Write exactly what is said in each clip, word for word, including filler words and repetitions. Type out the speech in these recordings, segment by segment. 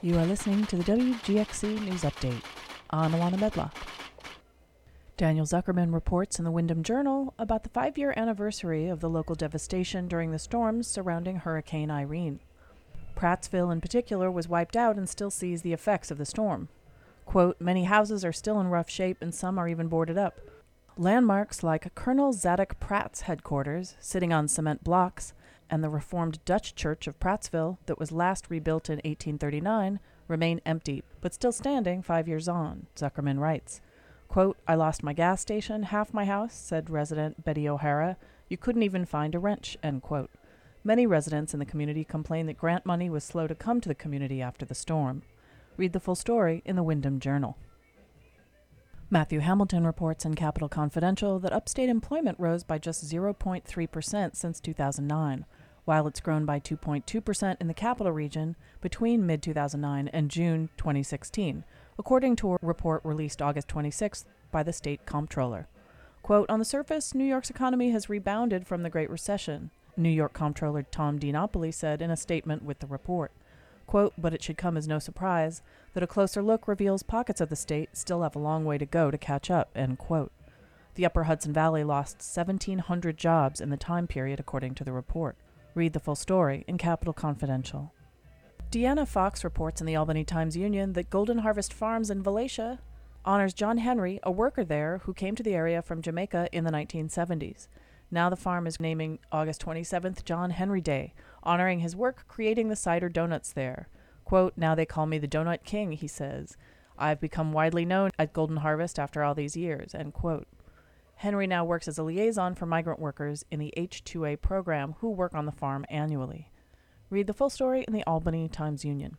You are listening to the W G X C News Update. I'm Alana Medlock. Daniel Zuckerman reports in the Windham Journal about the five-year anniversary of the local devastation during the storms surrounding Hurricane Irene. Prattsville, in particular, was wiped out and still sees the effects of the storm. Quote, many houses are still in rough shape and some are even boarded up. Landmarks like Colonel Zadok Pratt's headquarters, sitting on cement blocks, and the Reformed Dutch Church of Prattsville, that was last rebuilt in eighteen thirty-nine, remain empty, but still standing five years on, Zuckerman writes. Quote, I lost my gas station, half my house, said resident Betty O'Hara. You couldn't even find a wrench, end quote. Many residents in the community complain that grant money was slow to come to the community after the storm. Read the full story in the Windham Journal. Matthew Hamilton reports in Capital Confidential that upstate employment rose by just zero point three percent since two thousand nine, while it's grown by two point two percent in the capital region between mid two thousand nine and June twenty sixteen, according to a report released August twenty-sixth by the state comptroller. Quote, on the surface, New York's economy has rebounded from the Great Recession, New York Comptroller Tom DiNapoli said in a statement with the report. Quote, but it should come as no surprise that a closer look reveals pockets of the state still have a long way to go to catch up, end quote. The Upper Hudson Valley lost seventeen hundred jobs in the time period, according to the report. Read the full story in Capital Confidential. Deanna Fox reports in the Albany Times-Union that Golden Harvest Farms in Valatia honors John Henry, a worker there who came to the area from Jamaica in the nineteen seventies. Now the farm is naming August twenty-seventh John Henry Day, honoring his work creating the cider donuts there. Quote, now they call me the Donut King, he says. I've become widely known at Golden Harvest after all these years, end quote. Henry now works as a liaison for migrant workers in the H two A program who work on the farm annually. Read the full story in the Albany Times-Union.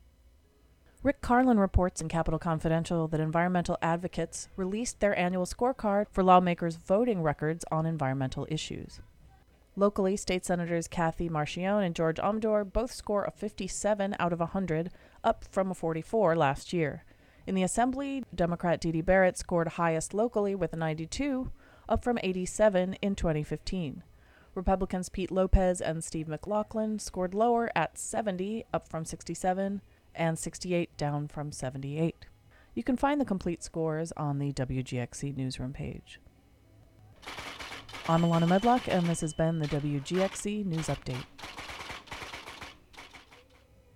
Rick Carlin reports in Capital Confidential that environmental advocates released their annual scorecard for lawmakers' voting records on environmental issues. Locally, state senators Kathy Marchione and George Amador both score a fifty-seven out of one hundred, up from a forty-four last year. In the Assembly, Democrat Dee Dee Barrett scored highest locally with a ninety-two, up from eighty-seven in twenty fifteen. Republicans Pete Lopez and Steve McLaughlin scored lower at seventy, up from sixty-seven, and sixty-eight, down from seventy-eight. You can find the complete scores on the W G X C newsroom page. I'm Alana Medlock, and this has been the W G X C News Update.